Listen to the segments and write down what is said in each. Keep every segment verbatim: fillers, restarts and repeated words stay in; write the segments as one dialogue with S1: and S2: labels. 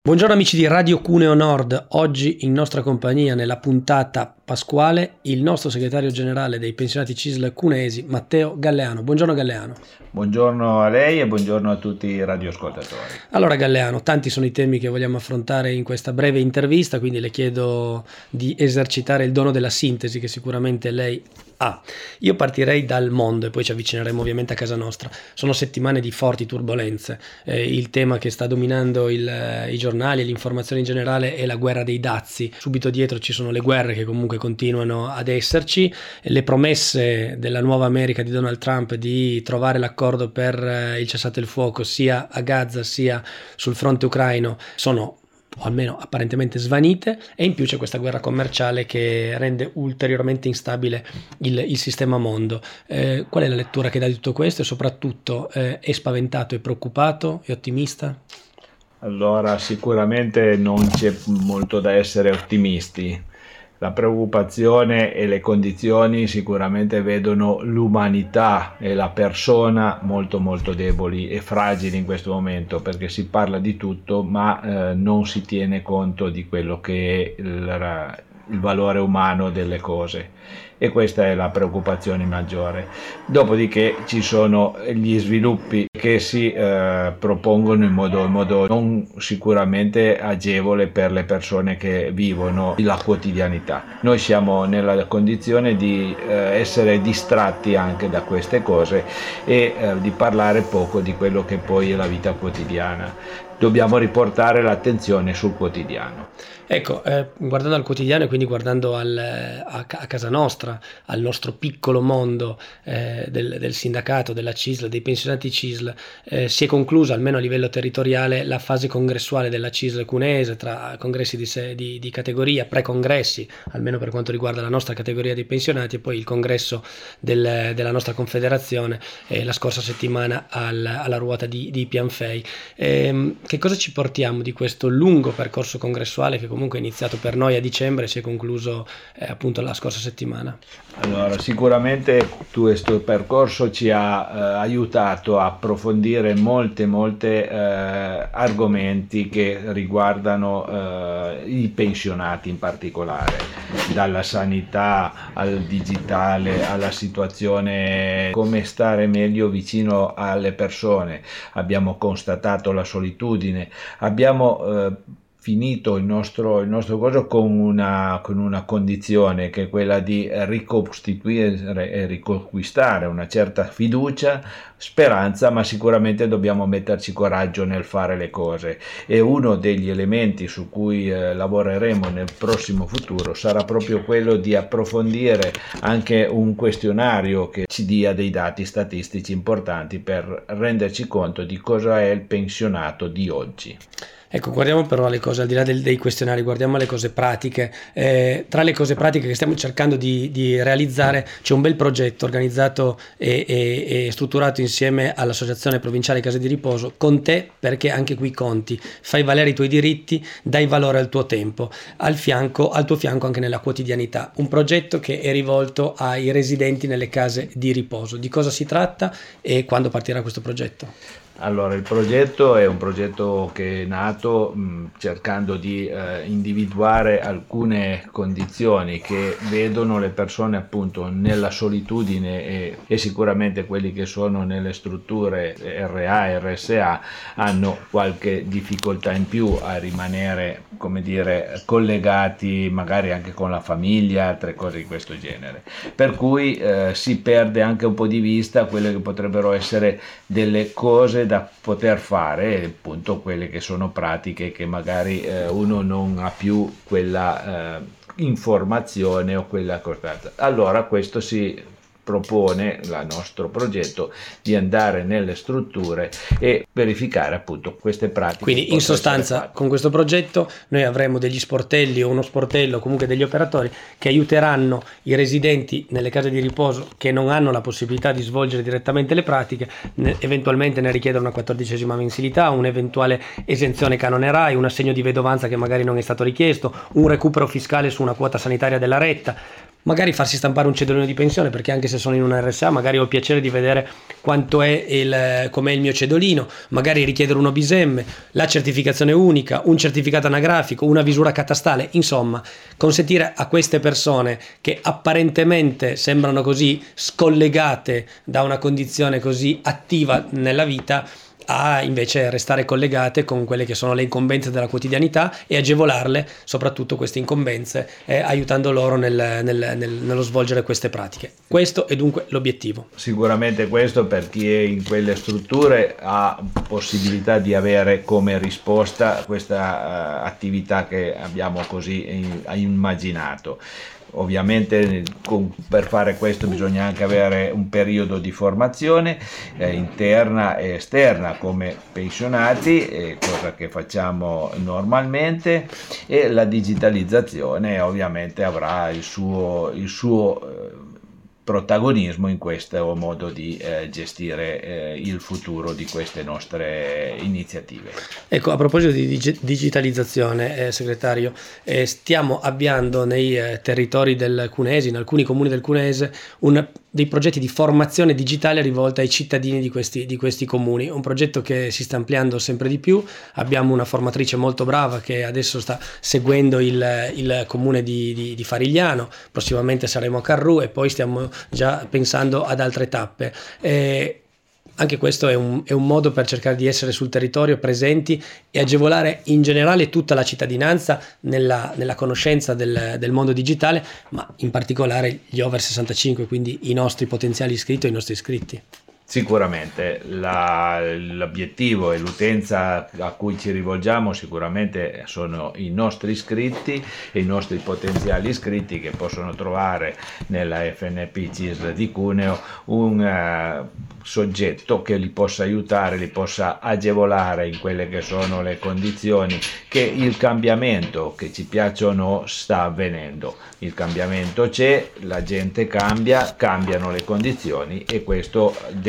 S1: Buongiorno amici di Radio Cuneo Nord, oggi in nostra compagnia nella puntata pasquale il nostro segretario generale dei pensionati C I S L cuneesi Matteo Galleano. Buongiorno Galleano.
S2: Buongiorno a lei e buongiorno a tutti i radioascoltatori.
S1: Allora Galleano, tanti sono i temi che vogliamo affrontare in questa breve intervista, quindi le chiedo di esercitare il dono della sintesi che sicuramente lei ha. Io partirei dal mondo e poi ci avvicineremo ovviamente a casa nostra. Sono settimane di forti turbolenze, eh, il tema che sta dominando il, eh, i giornali e l'informazione in generale è la guerra dei dazi. Subito dietro ci sono le guerre che comunque continuano ad esserci, le promesse della nuova America di Donald Trump di trovare l'accordo per eh, il cessate il fuoco sia a Gaza sia sul fronte ucraino sono o almeno apparentemente svanite, e in più c'è questa guerra commerciale che rende ulteriormente instabile il, il sistema mondo. Eh, qual è la lettura che dà di tutto questo e soprattutto eh, è spaventato, è preoccupato, è ottimista?
S2: Allora, sicuramente non c'è molto da essere ottimisti. La preoccupazione e le condizioni sicuramente vedono l'umanità e la persona molto molto deboli e fragili in questo momento, perché si parla di tutto ma eh, non si tiene conto di quello che è il, il valore umano delle cose, e questa è la preoccupazione maggiore. Dopodiché ci sono gli sviluppi che si eh, propongono in modo, in modo non sicuramente agevole per le persone che vivono la quotidianità. Noi siamo nella condizione di eh, essere distratti anche da queste cose e eh, di parlare poco di quello che poi è la vita quotidiana. Dobbiamo riportare l'attenzione sul quotidiano.
S1: Ecco, eh, guardando al quotidiano e quindi guardando al, a, a casa nostra, al nostro piccolo mondo eh, del, del sindacato, della C I S L, dei pensionati C I S L, eh, si è conclusa almeno a livello territoriale la fase congressuale della C I S L cuneese, tra congressi di, di, di categoria, pre-congressi, almeno per quanto riguarda la nostra categoria dei pensionati, e poi il congresso del, della nostra confederazione eh, la scorsa settimana al, alla ruota di, di Pianfei. Eh, che cosa ci portiamo di questo lungo percorso congressuale che comunque è iniziato per noi a dicembre e si è concluso eh, appunto la scorsa settimana?
S2: Allora, sicuramente questo percorso ci ha eh, aiutato a approfondire molte molte eh, argomenti che riguardano eh, i pensionati in particolare, dalla sanità al digitale alla situazione come stare meglio vicino alle persone. Abbiamo constatato la solitudine, abbiamo eh, finito il nostro, il nostro corso con una, con una condizione che è quella di ricostituire e riconquistare una certa fiducia, speranza, ma sicuramente dobbiamo metterci coraggio nel fare le cose, e uno degli elementi su cui eh, lavoreremo nel prossimo futuro sarà proprio quello di approfondire anche un questionario che ci dia dei dati statistici importanti per renderci conto di cosa è il pensionato di oggi.
S1: Ecco, guardiamo però le cose, al di là del, dei questionari, guardiamo le cose pratiche. Eh, tra le cose pratiche che stiamo cercando di, di realizzare c'è un bel progetto organizzato e, e, e strutturato insieme all'Associazione Provinciale Case di Riposo, con te, perché anche qui conti, fai valere i tuoi diritti, dai valore al tuo tempo, al fianco, al tuo fianco anche nella quotidianità. Un progetto che è rivolto ai residenti nelle case di riposo. Di cosa si tratta e quando partirà questo progetto?
S2: Allora, il progetto è un progetto che è nato mh, cercando di eh, individuare alcune condizioni che vedono le persone appunto nella solitudine, e, e sicuramente quelli che sono nelle strutture R A e R S A hanno qualche difficoltà in più a rimanere, come dire, collegati magari anche con la famiglia, altre cose di questo genere. Per cui eh, si perde anche un po' di vista quelle che potrebbero essere delle cose da poter fare, appunto quelle che sono pratiche che magari eh, uno non ha più quella eh, informazione o quella costanza. Allora questo si propone, il nostro progetto, di andare nelle strutture e verificare appunto queste pratiche.
S1: Quindi in sostanza con questo progetto noi avremo degli sportelli o uno sportello, comunque degli operatori che aiuteranno i residenti nelle case di riposo che non hanno la possibilità di svolgere direttamente le pratiche, ne, eventualmente ne richiedono una quattordicesima mensilità, un'eventuale esenzione canone RAI, un assegno di vedovanza che magari non è stato richiesto, un recupero fiscale su una quota sanitaria della retta. magari farsi stampare un cedolino di pensione, perché anche se sono in una R S A magari ho il piacere di vedere quanto è il, com'è il mio cedolino, magari richiedere un O B I S M, la certificazione unica, un certificato anagrafico, una visura catastale, insomma consentire a queste persone che apparentemente sembrano così scollegate da una condizione così attiva nella vita a invece restare collegate con quelle che sono le incombenze della quotidianità e agevolarle, soprattutto queste incombenze, eh, aiutando loro nel, nel, nel, nello svolgere queste pratiche. Questo è dunque l'obiettivo.
S2: Sicuramente questo, per chi è in quelle strutture ha possibilità di avere come risposta questa uh, attività che abbiamo così in, immaginato. Ovviamente con, per fare questo bisogna anche avere un periodo di formazione eh, interna e esterna come pensionati, eh, cosa che facciamo normalmente, e la digitalizzazione ovviamente avrà il suo, il suo eh, protagonismo in questo modo di eh, gestire eh, il futuro di queste nostre iniziative.
S1: Ecco, a proposito di dig- digitalizzazione, eh, segretario, eh, stiamo avviando nei eh, territori del Cunese, in alcuni comuni del Cunese, un, dei progetti di formazione digitale rivolta ai cittadini di questi, di questi comuni, un progetto che si sta ampliando sempre di più. Abbiamo una formatrice molto brava che adesso sta seguendo il, il comune di, di, di Farigliano, prossimamente saremo a Carrù e poi stiamo già pensando ad altre tappe. Eh, anche questo è un, è un modo per cercare di essere sul territorio presenti e agevolare in generale tutta la cittadinanza nella, nella conoscenza del, del mondo digitale, ma in particolare gli over sessantacinque, quindi i nostri potenziali iscritti o i nostri iscritti.
S2: Sicuramente la, l'obiettivo e l'utenza a cui ci rivolgiamo sicuramente sono i nostri iscritti e i nostri potenziali iscritti, che possono trovare nella F N P C I S L di Cuneo un uh, soggetto che li possa aiutare, li possa agevolare in quelle che sono le condizioni che il cambiamento, che ci piaccia o no, sta avvenendo. Il cambiamento c'è, la gente cambia, cambiano le condizioni e questo deve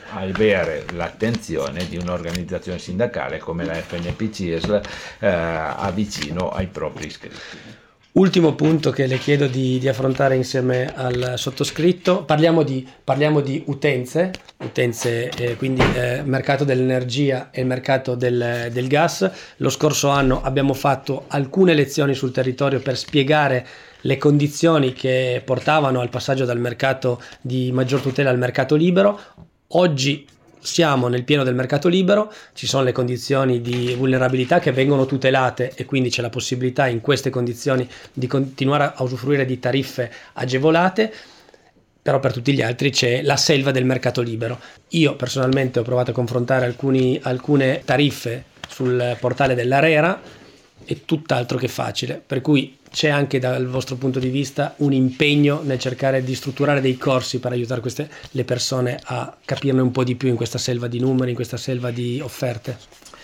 S2: avere l'attenzione di un'organizzazione sindacale come la F N P C I S L eh, avvicino ai propri iscritti.
S1: Ultimo punto che le chiedo di, di affrontare insieme al sottoscritto: parliamo di, parliamo di utenze, utenze eh, quindi eh, mercato dell'energia e il mercato del, del gas. Lo scorso anno abbiamo fatto alcune lezioni sul territorio per spiegare le condizioni che portavano al passaggio dal mercato di maggior tutela al mercato libero. Oggi siamo nel pieno del mercato libero, ci sono le condizioni di vulnerabilità che vengono tutelate e quindi c'è la possibilità in queste condizioni di continuare a usufruire di tariffe agevolate, però per tutti gli altri c'è la selva del mercato libero. Io personalmente ho provato a confrontare alcuni, alcune tariffe sul portale dell'ARERA, è tutt'altro che facile, per cui c'è anche dal vostro punto di vista un impegno nel cercare di strutturare dei corsi per aiutare queste, le persone a capirne un po' di più in questa selva di numeri, in questa selva di offerte?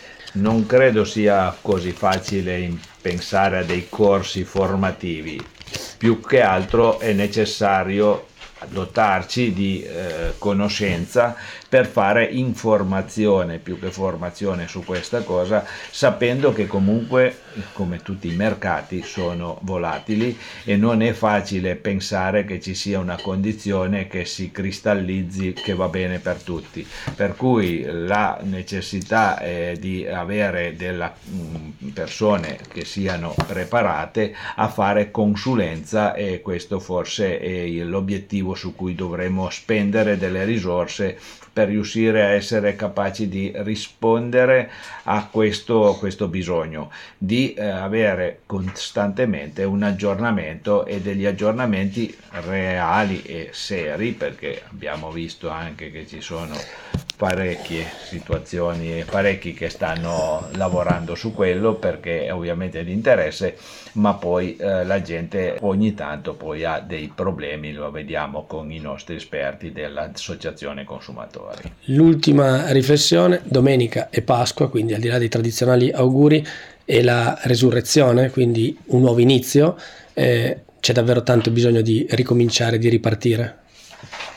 S2: Non credo sia così facile pensare a dei corsi formativi, più che altro è necessario dotarci di eh, conoscenza per fare informazione più che formazione su questa cosa, sapendo che comunque, come tutti i mercati, sono volatili e non è facile pensare che ci sia una condizione che si cristallizzi che va bene per tutti, per cui la necessità è di avere delle persone che siano preparate a fare consulenza, e questo forse è l'obiettivo su cui dovremo spendere delle risorse per riuscire a essere capaci di rispondere a questo, questo bisogno di eh, avere costantemente un aggiornamento e degli aggiornamenti reali e seri, perché abbiamo visto anche che ci sono parecchie situazioni e parecchi che stanno lavorando su quello, perché ovviamente è di interesse, ma poi eh, la gente ogni tanto poi ha dei problemi, lo vediamo con i nostri esperti dell'associazione consumatori.
S1: L'ultima riflessione: domenica e Pasqua, quindi al di là dei tradizionali auguri, è la resurrezione, quindi un nuovo inizio. Eh, c'è davvero tanto bisogno di ricominciare, di ripartire.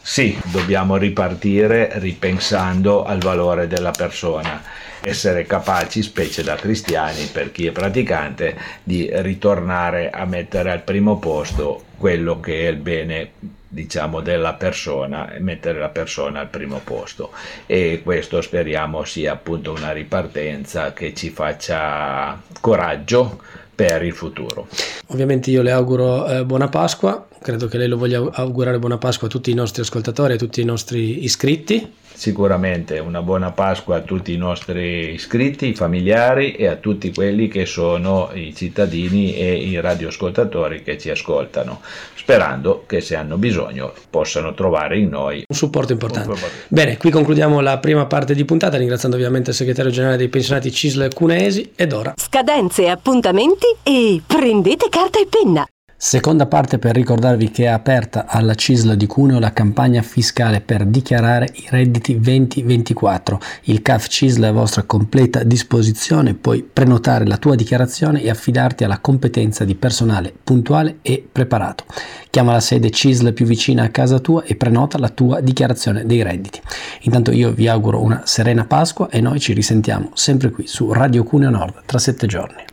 S2: Sì, dobbiamo ripartire ripensando al valore della persona, essere capaci, specie da cristiani, per chi è praticante, di ritornare a mettere al primo posto quello che è il bene, diciamo, della persona, e mettere la persona al primo posto. E questo speriamo sia appunto una ripartenza che ci faccia coraggio per il futuro.
S1: Ovviamente io le auguro eh, buona Pasqua, credo che lei lo voglia augurare buona Pasqua a tutti i nostri ascoltatori e a tutti i nostri iscritti.
S2: Sicuramente una buona Pasqua a tutti i nostri iscritti, i familiari e a tutti quelli che sono i cittadini e i radioascoltatori che ci ascoltano, sperando che se hanno bisogno possano trovare in noi
S1: un supporto importante. Un supporto. Bene, qui concludiamo la prima parte di puntata, ringraziando ovviamente il segretario generale dei pensionati C I S L Cuneesi, ed ora
S3: scadenze, appuntamenti e prendete carta e penna.
S1: Seconda parte per ricordarvi che è aperta alla C I S L di Cuneo la campagna fiscale per dichiarare i redditi venti ventiquattro. Il C A F C I S L è a vostra completa disposizione, puoi prenotare la tua dichiarazione e affidarti alla competenza di personale puntuale e preparato. Chiama la sede C I S L più vicina a casa tua e prenota la tua dichiarazione dei redditi. Intanto io vi auguro una serena Pasqua e noi ci risentiamo sempre qui su Radio Cuneo Nord tra sette giorni.